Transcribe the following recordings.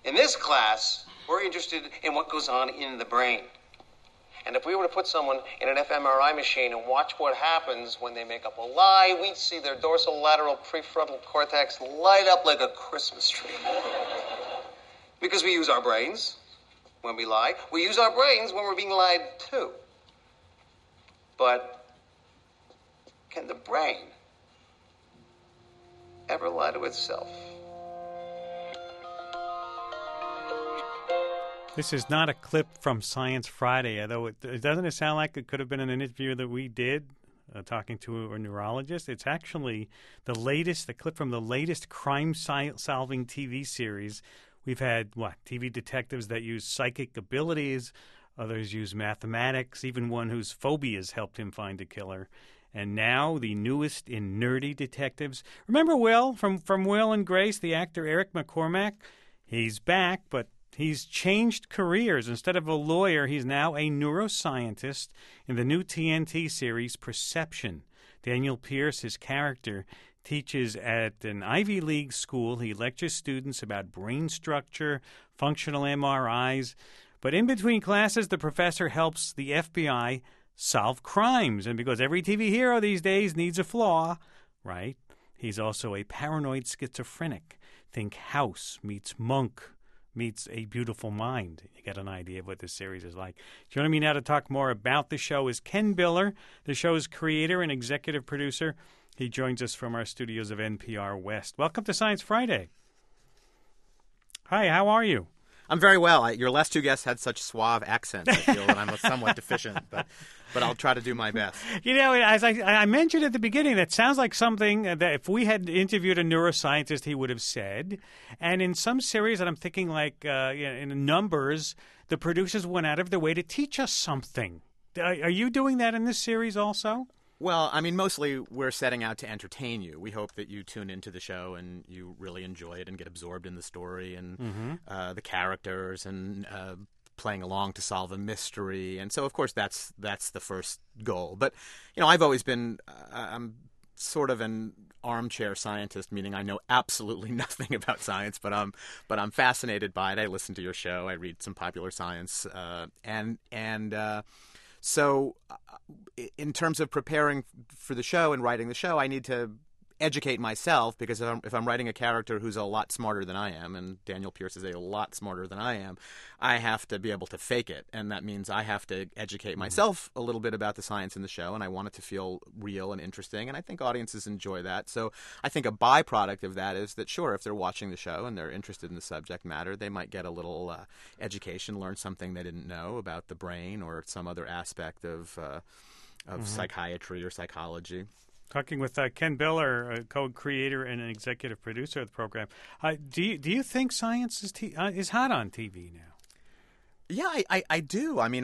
In this class, we're interested in what goes on in the brain. And if we were to put someone in an fMRI machine and watch what happens when they make up a lie, we'd see their dorsolateral prefrontal cortex light up like a Christmas tree. Because we use our brains when we lie. We use our brains when we're being lied to. But can the brain ever lie to itself? This is not a clip from Science Friday, although doesn't it sound like it could have been an interview that we did talking to a neurologist? It's actually the clip from the latest crime-solving TV series. We've had, TV detectives that use psychic abilities, others use mathematics, even one whose phobias helped him find a killer. And now the newest in nerdy detectives. Remember Will from Will and Grace, the actor Eric McCormack? He's back, but he's changed careers. Instead of a lawyer, he's now a neuroscientist in the new TNT series Perception. Daniel Pierce, his character, teaches at an Ivy League school. He lectures students about brain structure, functional MRIs. But in between classes, the professor helps the FBI solve crimes. And because every TV hero these days needs a flaw, right? He's also a paranoid schizophrenic. Think House meets Monk meets A Beautiful Mind. You get an idea of what this series is like. Joining me now to talk more about the show is Ken Biller, the show's creator and executive producer. He joins us from our studios of NPR West. Welcome to Science Friday. Hi, how are you? I'm very well. Your last two guests had such suave accents. I feel that I'm somewhat deficient, but I'll try to do my best. You know, as I mentioned at the beginning, that sounds like something that if we had interviewed a neuroscientist, he would have said. And in some series that I'm thinking like in Numbers, the producers went out of their way to teach us something. Are you doing that in this series also? Well, I mean, mostly we're setting out to entertain you. We hope that you tune into the show and you really enjoy it and get absorbed in the story and the characters and playing along to solve a mystery. And so, of course, that's the first goal. But, I've always been I'm sort of an armchair scientist, meaning I know absolutely nothing about science, but I'm fascinated by it. I listen to your show. I read some popular science So in terms of preparing for the show and writing the show, I need to educate myself because if I'm writing a character who's a lot smarter than I am, and Daniel Pierce is a lot smarter than I am, I have to be able to fake it. And that means I have to educate myself a little bit about the science in the show, and I want it to feel real and interesting, and I think audiences enjoy that. So I think a byproduct of that is that, sure, if they're watching the show and they're interested in the subject matter, they might get a little education, learn something they didn't know about the brain or some other aspect of psychiatry or psychology. Talking with Ken Biller, a co-creator and an executive producer of the program. Do you think science is hot on TV now? Yeah, I do. I mean,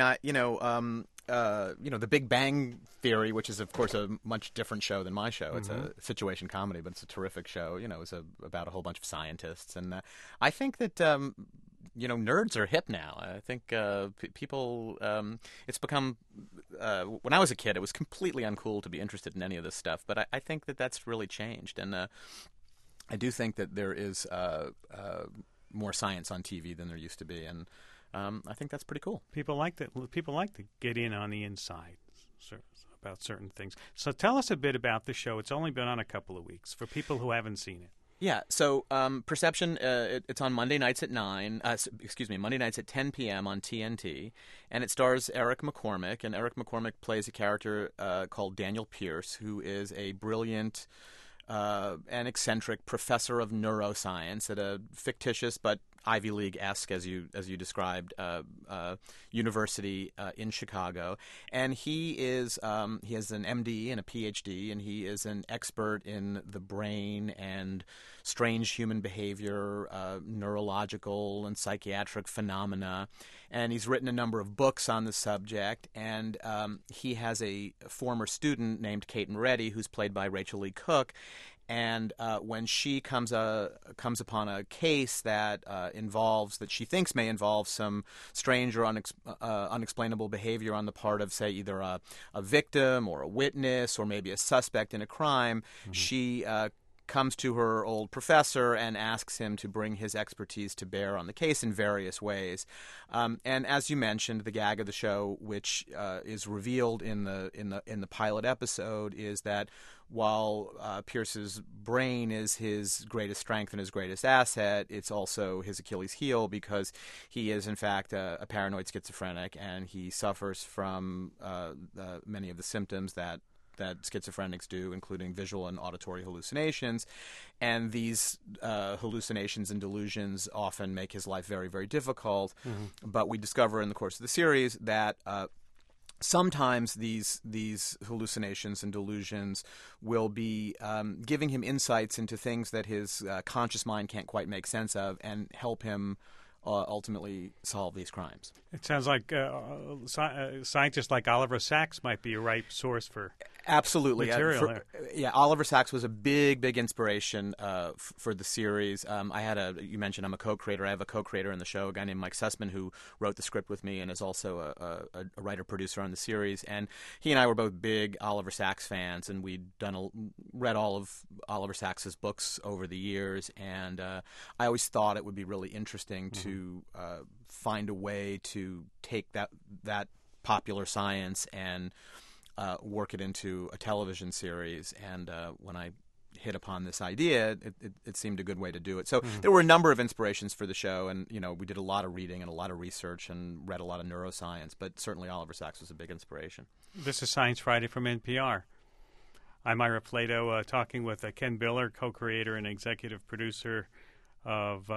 The Big Bang Theory, which is, of course, a much different show than my show. It's a situation comedy, but it's a terrific show. It's about a whole bunch of scientists. And I think that, nerds are hip now. I think people, it's become, when I was a kid, it was completely uncool to be interested in any of this stuff. But I think that that's really changed. And I do think that there is more science on TV than there used to be. And I think that's pretty cool. People like that. People like to get in on the inside about certain things. So tell us a bit about the show. It's only been on a couple of weeks for people who haven't seen it. Yeah, so Perception, it's on Monday nights at Monday nights at 10 p.m. on TNT, and it stars Eric McCormack, and Eric McCormack plays a character called Daniel Pierce, who is a brilliant and eccentric professor of neuroscience at a fictitious but Ivy League-esque, as you described, university in Chicago, and he has an MD and a PhD, and he is an expert in the brain and strange human behavior, neurological and psychiatric phenomena, and he's written a number of books on the subject, and he has a former student named Kate Moretti, who's played by Rachel Lee Cook. And when she comes upon a case that that she thinks may involve some strange or unexplainable behavior on the part of, say, either a victim or a witness or maybe a suspect in a crime, she comes to her old professor and asks him to bring his expertise to bear on the case in various ways. And as you mentioned, the gag of the show, which is revealed in the pilot episode, is that while Pierce's brain is his greatest strength and his greatest asset, it's also his Achilles heel, because he is, in fact, a paranoid schizophrenic, and he suffers from many of the symptoms that schizophrenics do, including visual and auditory hallucinations. And these hallucinations and delusions often make his life very, very difficult. Mm-hmm. But we discover in the course of the series that sometimes these hallucinations and delusions will be giving him insights into things that his conscious mind can't quite make sense of, and help him ultimately solve these crimes. It sounds like scientists like Oliver Sacks might be a ripe source for material. Oliver Sacks was a big inspiration for the series. You mentioned I'm a co-creator. I have a co-creator in the show, a guy named Mike Sussman, who wrote the script with me and is also a writer-producer on the series. And he and I were both big Oliver Sacks fans, and we'd read all of Oliver Sacks's books over the years. And I always thought it would be really interesting to find a way to take that popular science and work it into a television series. And when I hit upon this idea, it seemed a good way to do it. So there were a number of inspirations for the show, and we did a lot of reading and a lot of research and read a lot of neuroscience, but certainly Oliver Sacks was a big inspiration. This is Science Friday from NPR. I'm Ira Flato, talking with Ken Biller, co-creator and executive producer of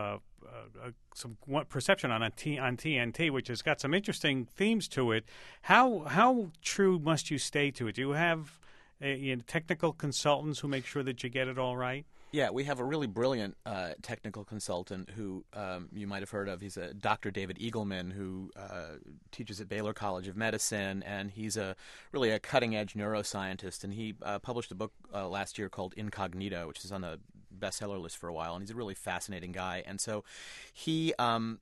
some Perception on TNT, which has got some interesting themes to it. How true must you stay to it? Do you have technical consultants who make sure that you get it all right? Yeah, we have a really brilliant technical consultant who you might have heard of. He's a Dr. David Eagleman, who teaches at Baylor College of Medicine, and he's really a cutting-edge neuroscientist. And he published a book last year called Incognito, which is on the bestseller list for a while, and he's a really fascinating guy. And so he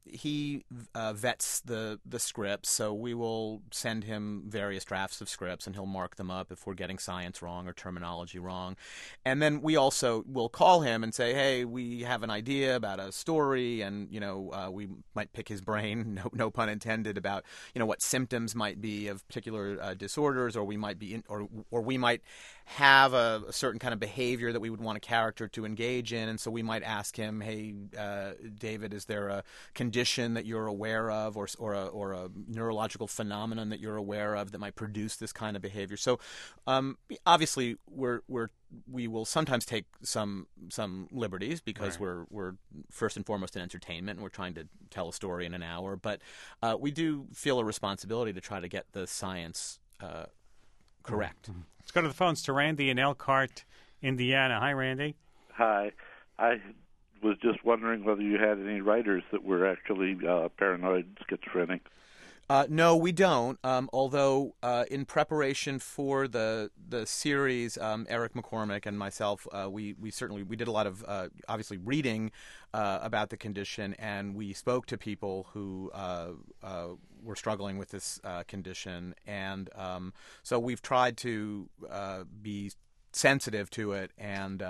vets the scripts. So we will send him various drafts of scripts, and he'll mark them up if we're getting science wrong or terminology wrong. And then we also will call him and say, hey, we have an idea about a story, and we might pick his brain, no pun intended, about what symptoms might be of particular disorders, or we might be or we might have a certain kind of behavior that we would want a character to engage in. And so we might ask him, hey, David, is there a condition that you're aware of, or a neurological phenomenon that you're aware of that might produce this kind of behavior? So obviously we will sometimes take some liberties, because we're first and foremost in entertainment, and we're trying to tell a story in an hour. But we do feel a responsibility to try to get the science correct. Mm-hmm. Let's go to the phones to Randy in Elkhart, Indiana. Hi, Randy. Hi. I was just wondering whether you had any writers that were actually paranoid schizophrenic. No, we don't. Although in preparation for the series, Eric McCormick and myself, we did a lot of obviously reading about the condition, and we spoke to people who were struggling with this condition, and so we've tried to be sensitive to it and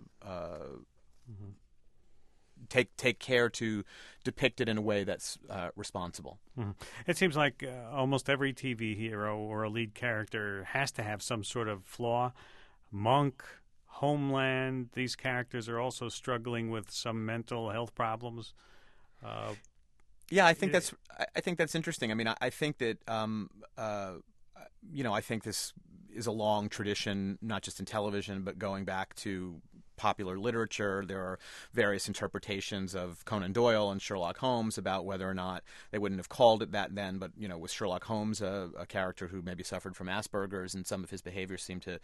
take care to depict it in a way that's responsible. Mm-hmm. It seems like almost every TV hero or a lead character has to have some sort of flaw. Monk, Homeland, these characters are also struggling with some mental health problems. Yeah, I think that's interesting. I mean, I think that I think this is a long tradition, not just in television, but going back to popular literature. There are various interpretations of Conan Doyle and Sherlock Holmes about whether or not they wouldn't have called it that then, but was Sherlock Holmes a character who maybe suffered from Asperger's, and some of his behaviors seem to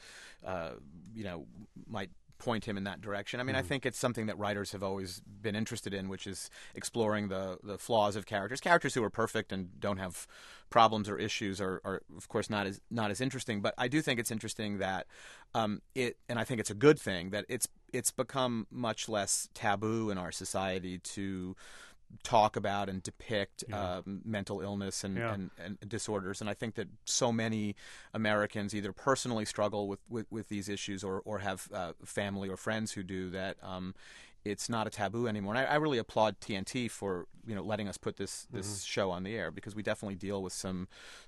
might point him in that direction. I mean, I think it's something that writers have always been interested in, which is exploring the flaws of characters. Characters who are perfect and don't have problems or issues are of course not as interesting. But I do think it's interesting that and I think it's a good thing that it's become much less taboo in our society to talk about and depict mental illness and disorders. And I think that so many Americans either personally struggle with these issues or have family or friends who do, that it's not a taboo anymore. And I really applaud TNT for letting us put this show on the air, because we definitely deal with some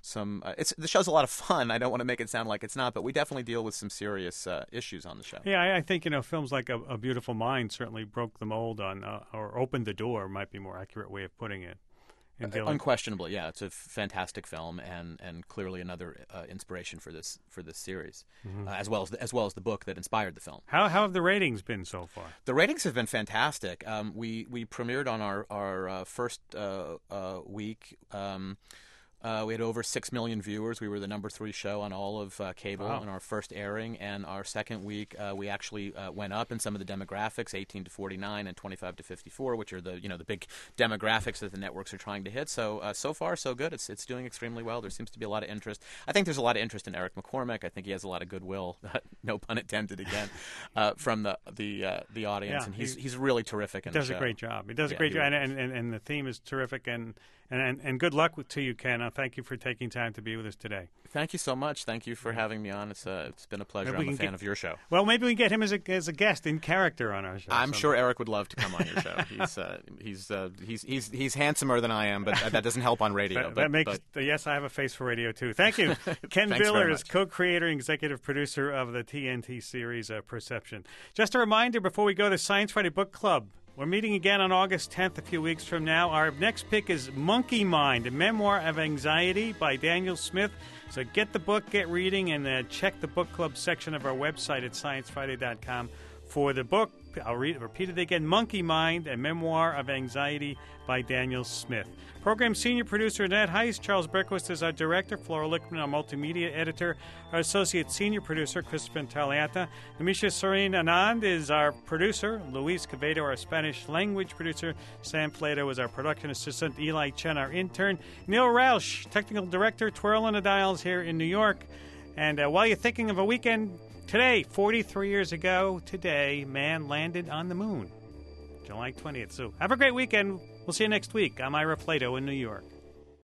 the show's a lot of fun. I don't want to make it sound like it's not, but we definitely deal with some serious issues on the show. Yeah, I think films like A Beautiful Mind certainly broke the mold on or opened the door, might be a more accurate way of putting it. Unquestionably, yeah, it's a fantastic film and clearly another inspiration for this series, as well as the book that inspired the film. How have the ratings been so far? The ratings have been fantastic. We premiered on our first week. We had over 6 million viewers. We were the number 3 show on all of cable in our first airing. And our second week, we actually went up in some of the demographics, 18 to 49 and 25 to 54, which are the big demographics that the networks are trying to hit. So so far, so good. It's doing extremely well. There seems to be a lot of interest. I think there's a lot of interest in Eric McCormack. I think he has a lot of goodwill, no pun intended again, from the audience. And he's really terrific in the show. He does a great job. He does a great job, and the theme is terrific. And good luck to you, Ken. Thank you for taking time to be with us today. Thank you so much. Thank you for having me on. It's been a pleasure. I'm a fan of your show. Well, maybe we can get him as a guest in character on our show. I'm sure Eric would love to come on your show. He's handsomer than I am, but that doesn't help on radio. Yes, I have a face for radio too. Thank you, Ken Billers, co-creator and executive producer of the TNT series Perception. Just a reminder before we go to Science Friday Book Club. We're meeting again on August 10th, a few weeks from now. Our next pick is Monkey Mind, a memoir of anxiety by Daniel Smith. So get the book, get reading, and check the book club section of our website at sciencefriday.com for the book. I'll repeat it again, Monkey Mind, a memoir of anxiety by Daniel Smith. Program senior producer Ned Heiss. Charles Berquist is our director. Flora Lichtman, our multimedia editor. Our associate senior producer, Crispin Taliata. Namisha Serene Anand is our producer. Luis Quevedo, our Spanish language producer. Sam Plato is our production assistant. Eli Chen, our intern. Neil Roush, technical director, twirling the dials here in New York. And while you're thinking of a weekend, today, 43 years ago today, man landed on the moon. July 20th. So have a great weekend. We'll see you next week. I'm Ira Plato in New York.